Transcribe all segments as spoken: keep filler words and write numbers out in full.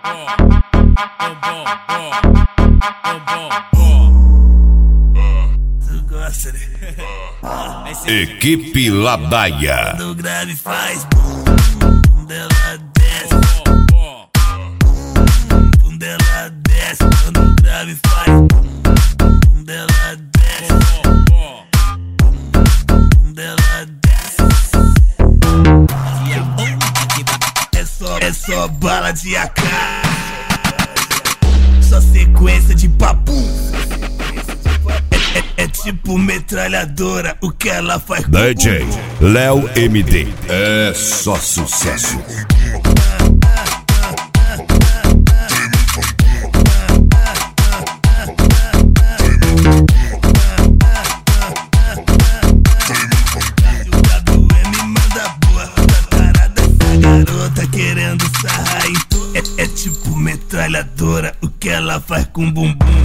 Equipe Ladaia. Quando o grave faz bum, bum dela desce. Bum dela desce. Quando o grave faz bum, bum dela desce. Bum dela desce. É só, é só bala de A K. Só sequência de papo. É tipo metralhadora, o que ela faz com D J Léo M D. É só sucesso. Garota querendo sarrar em tu. É, é tipo metralhadora, o que ela faz com bumbum.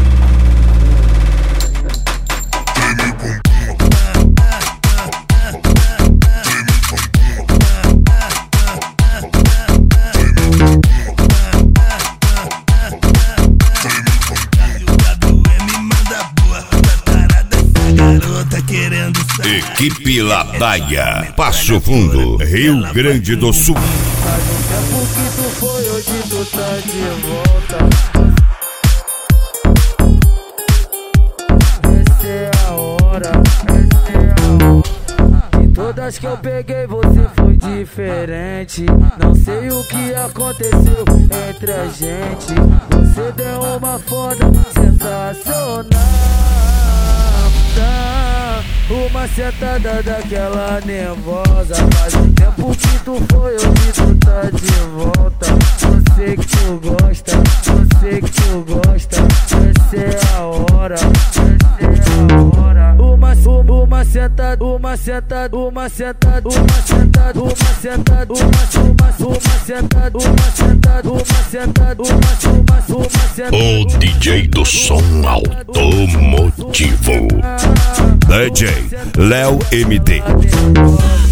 Equipe Ladaia, Passo Fundo, Rio Grande do Sul. Faz um tempo que tu foi, hoje tu tá de volta. Essa é a hora, essa é a hora. De todas que eu peguei você foi diferente. Não sei o que aconteceu entre a gente. Você deu uma foda sensacional. Uma sentada daquela nervosa. Faz um tempo que tu foi, hoje tu tá de volta. Eu sei que tu gosta, eu sei que tu gosta. Essa é a hora, essa é a hora. Uma, uma, uma sentada, uma sentada, uma sentada, uma sentada, uma sentada, uma, uma, uma sentada, uma sentada, uma sentada, uma, uma, uma sentada. O D J do som automotivo, D J Léo M D.